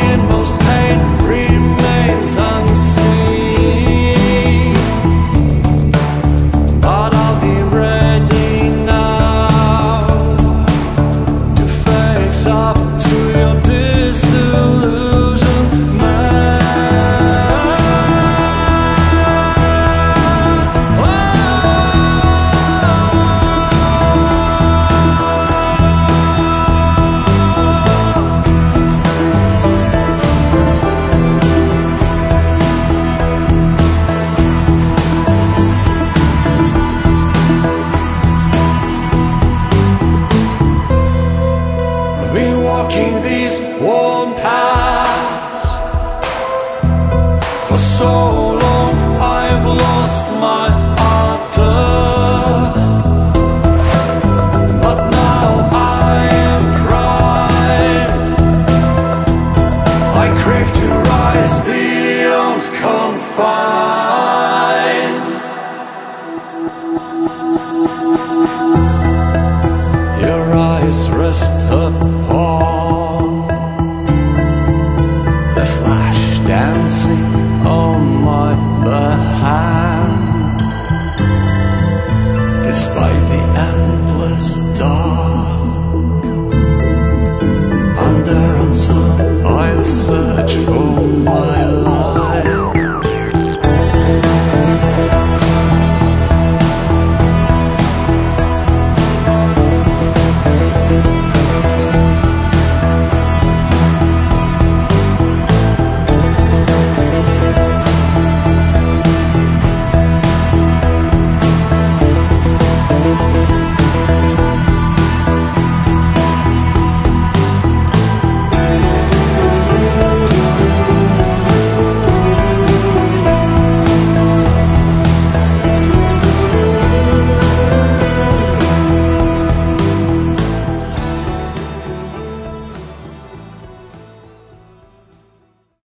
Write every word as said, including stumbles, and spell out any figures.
inmost pain remains unseen. But I'll be ready now to face up to your disillusionment. Been walking these worn paths for so long, I've lost my ardor. But now I am primed, I crave to rise beyond confines. Your eyes rest upon the flash dancing on my hand. Despite the endless dark, under on sun, I'll search for my light. We'll be right back.